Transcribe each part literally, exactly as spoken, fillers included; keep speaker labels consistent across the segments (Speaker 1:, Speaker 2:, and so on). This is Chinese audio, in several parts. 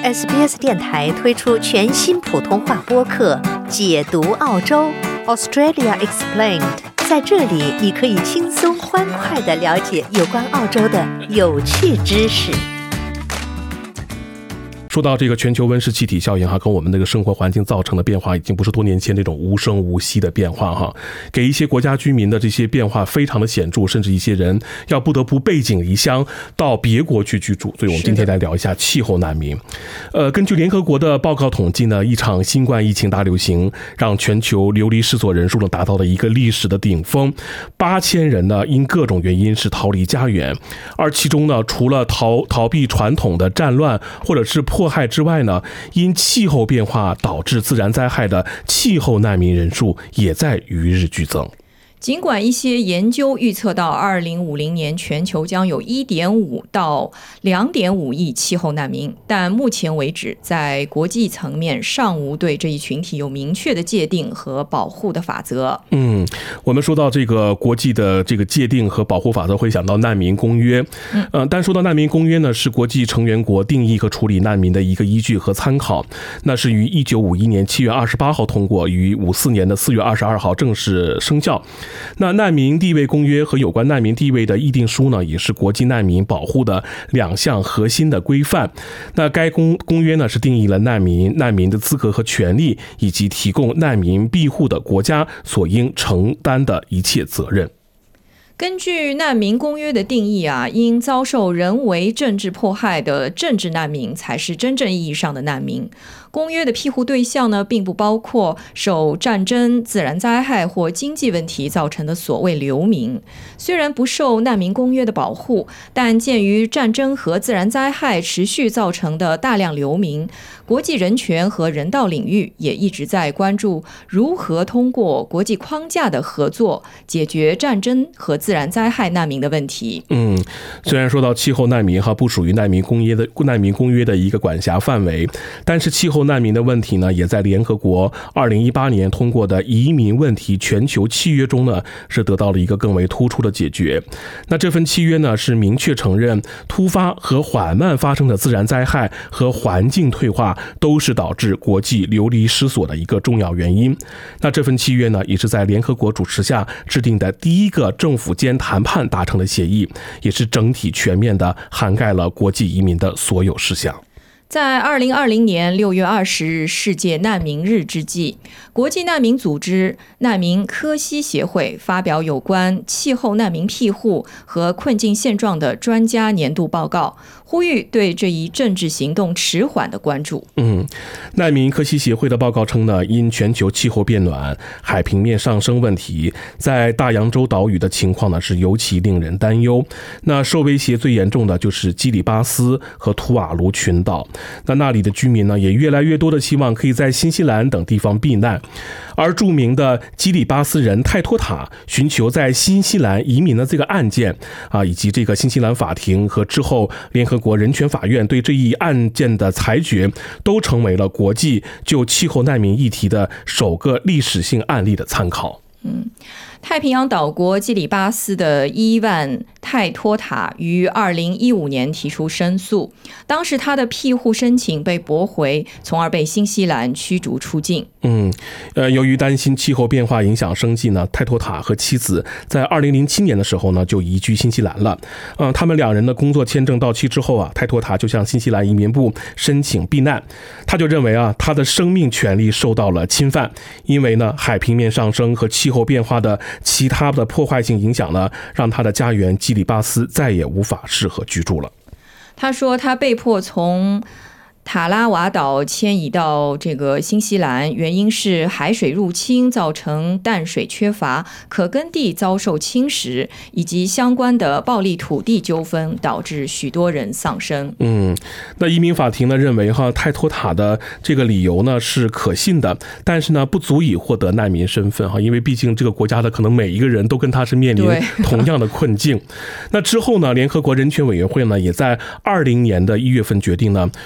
Speaker 1: S B S 电台推出全新普通话播客《解读澳洲 Australia Explained》，在这里你可以轻松欢快地了解有关澳洲的有趣知识。
Speaker 2: 说到这个全球温室气体效应哈，跟我们那个生活环境造成的变化，已经不是多年前那种无声无息的变化哈，给一些国家居民的这些变化非常的显著，甚至一些人要不得不背井离乡到别国去居住。所以我们今天来聊一下气候难民。呃，根据联合国的报告统计呢，一场新冠疫情大流行让全球流离失所人数呢达到了一个历史的顶峰，八千人呢因各种原因是逃离家园，而其中呢除了逃逃避传统的战乱或者是迫害之外呢，因气候变化导致自然灾害的气候难民人数也在与日俱增。
Speaker 3: 尽管一些研究预测到二零五零年全球将有 一点五到两点五亿气候难民，但目前为止在国际层面尚无对这一群体有明确的界定和保护的法则。
Speaker 2: 嗯，我们说到这个国际的这个界定和保护法则，会想到难民公约。嗯，呃，但说到难民公约呢，是国际成员国定义和处理难民的一个依据和参考。那是于一九五一年七月二十八号通过，于五四年的四月二十二号正式生效。那难民地位公约和有关难民地位的议定书呢，也是国际难民保护的两项核心的规范。那该公公约呢，是定义了难民、难民的资格和权利，以及提供难民庇护的国家所应承担的一切责任。
Speaker 3: 根据难民公约的定义啊，因遭受人为政治迫害的政治难民才是真正意义上的难民。公约的庇护对象呢，并不包括受战争、自然灾害或经济问题造成的所谓流民。虽然不受难民公约的保护，但鉴于战争和自然灾害持续造成的大量流民，国际人权和人道领域也一直在关注如何通过国际框架的合作解决战争和自然灾害难民的问题。
Speaker 2: 嗯，虽然说到气候难民哈不属于难民公约的难民公约的一个管辖范围，但是气候难民的问题呢，也在联合国二零一八年通过的移民问题全球契约中呢，是得到了一个更为突出的解决。那这份契约呢，是明确承认突发和缓慢发生的自然灾害和环境退化都是导致国际流离失所的一个重要原因。那这份契约呢，也是在联合国主持下制定的第一个政府间谈判达成的协议，也是整体全面的涵盖了国际移民的所有事项。
Speaker 3: 在二零二零年六月二十日世界难民日之际，国际难民组织难民科西协会发表有关气候难民庇护和困境现状的专家年度报告，呼吁对这一政治行动迟缓的关注。
Speaker 2: 嗯，难民科西协会的报告称呢，因全球气候变暖、海平面上升问题，在大洋洲岛屿的情况呢是尤其令人担忧。那受威胁最严重的就是基里巴斯和图瓦卢群岛。那那里的居民呢，也越来越多的希望可以在新西兰等地方避难。而著名的基里巴斯人泰托塔寻求在新西兰移民的这个案件啊，以及这个新西兰法庭和之后联合国人权法院对这一案件的裁决，都成为了国际就气候难民议题的首个历史性案例的参考。
Speaker 3: 嗯，太平洋岛国基里巴斯的伊万泰托塔于二零一五年提出申诉，当时他的庇护申请被驳回，从而被新西兰驱逐出境。
Speaker 2: 嗯，呃，由于担心气候变化影响生计呢，泰托塔和妻子在二零零七年的时候呢就移居新西兰了。嗯、呃，他们两人的工作签证到期之后啊，泰托塔就向新西兰移民部申请避难。他就认为啊，他的生命权利受到了侵犯，因为呢，海平面上升和气候变化的其他的破坏性影响呢，让他的家园基里巴斯再也无法适合居住了。
Speaker 3: 他说，他被迫从塔拉瓦岛迁移到这个新西兰，原因是海水入侵造成淡水缺乏，可耕地遭受侵蚀，以及相关的暴力土地纠纷导致许多人丧生。
Speaker 2: 嗯，那移民法庭呢认为哈，泰托塔的这个理由呢是可信的，但是呢不足以获得难民身份哈，因为毕竟这个国家的可能每一个人都跟他是面临同样的困境。那之后呢，联合国人权委员会呢也在二零年的一月份决定呢，这个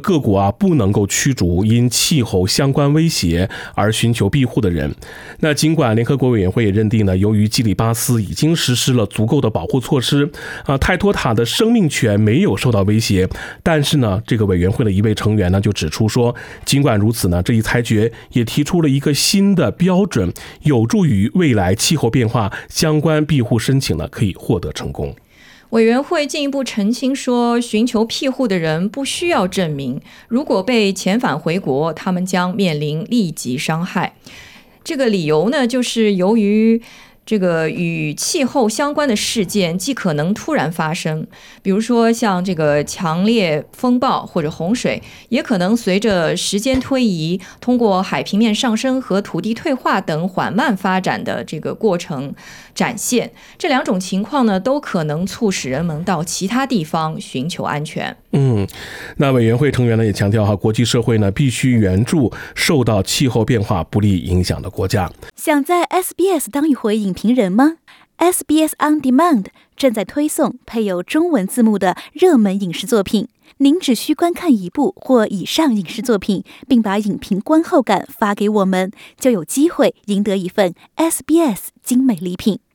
Speaker 2: 各国啊不能够驱逐因气候相关威胁而寻求庇护的人。那尽管联合国委员会也认定呢，由于基里巴斯已经实施了足够的保护措施啊，泰托塔的生命权没有受到威胁，但是呢，这个委员会的一位成员呢就指出说，尽管如此呢，这一裁决也提出了一个新的标准，有助于未来气候变化相关庇护申请呢可以获得成功。
Speaker 3: 委员会进一步澄清说，寻求庇护的人不需要证明，如果被遣返回国，他们将面临立即伤害。这个理由呢，就是由于这个与气候相关的事件既可能突然发生，比如说像这个强烈风暴或者洪水，也可能随着时间推移，通过海平面上升和土地退化等缓慢发展的这个过程展现。这两种情况呢，都可能促使人们到其他地方寻求安全。
Speaker 2: 嗯，那委员会成员呢也强调哈，国际社会呢必须援助受到气候变化不利影响的国家。
Speaker 4: 想在 S B S 当一回影评人吗？ S B S On Demand 正在推送配有中文字幕的热门影视作品，您只需观看一部或以上影视作品，并把影评观后感发给我们，就有机会赢得一份 S B S 精美礼品。